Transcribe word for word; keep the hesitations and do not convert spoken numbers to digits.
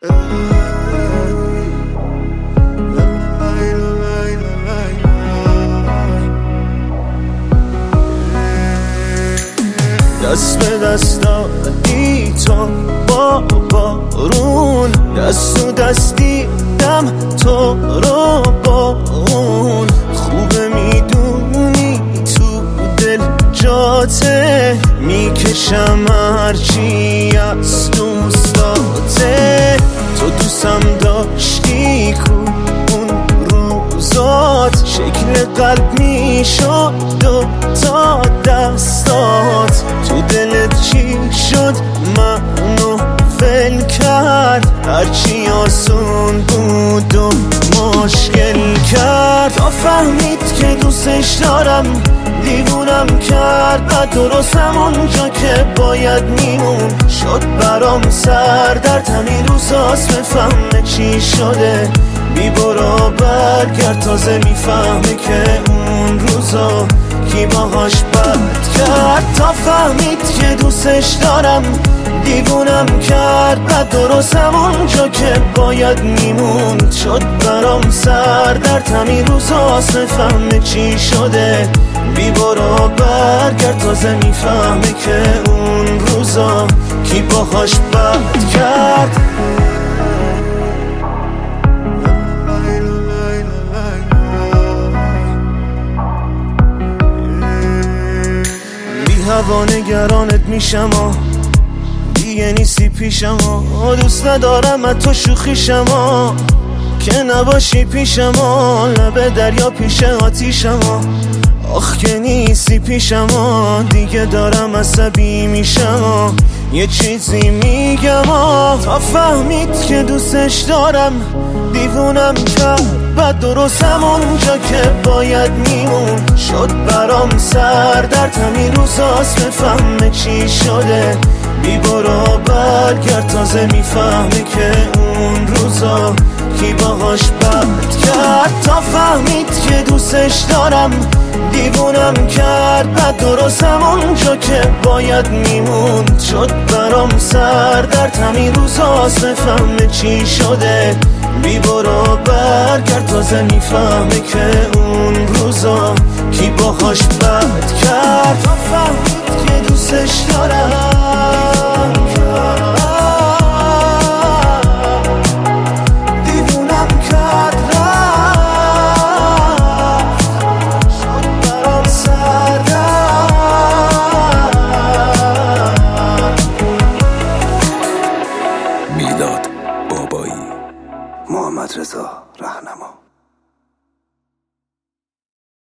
دست به دست دادی تو با بارون، دست و دستی دم تو رو با اون. خوبه میدونی تو دل جاته، میکشم هرچی از دوستاته. تو دوستم داشتی کو اون روزات، شکل قلب میشد دو تا دستات. تو دلت چی شد منو ول کرد، هرچی آسون بود و مشکل کرد. تا فهمید که دوستش دارم دیوونم کرد، بعد درست همونجا که باید میمون شد برام سر درد. همین روزاست بفهمه چی شده، بی برو برگرد تازه میفهمه که اون روزا کی باهاش بد کرد. تا فهمید که دوستش دارم دیوونم کرد، بعد درست همونجا که باید میموند شد برام سر درد. همین روزاست بفهمه چی شده، بی برو برگرد تازه میفهمه که اون روزا کی باهاش بد کرد. هوا نگرانت میشم و دیگه نیستی پیشم و دوست ندارم از تو شوخیشم و که نباشی پیشم و لب دریا پیش آتیشم و آخ که نیستی پیشم و دیگه دارم عصبی میشم و یه چیزی میگم و تا فهمید که دوستش دارم دیوونم کرد، بعد درست همونجا که باید میمون شد برام سر درد. همین روزاست بفهمه چی شده، بی برو برگرد تازه میفهمه که اون روزا کی باهاش بد کرد. تا فهمید که دوستش دارم دیوونم کرد، بعد درست همونجا که باید میموند شد برام سر درد. همین روزاست بفهمه چی شده، بی برو برگرد تازه میفهمه که اون روزا کی باهاش بد کرد. تا فهمید که دوستش دارم دیوونم کرد، شد برام سر درد. میلاد بابایی، محمد رضا رهنما.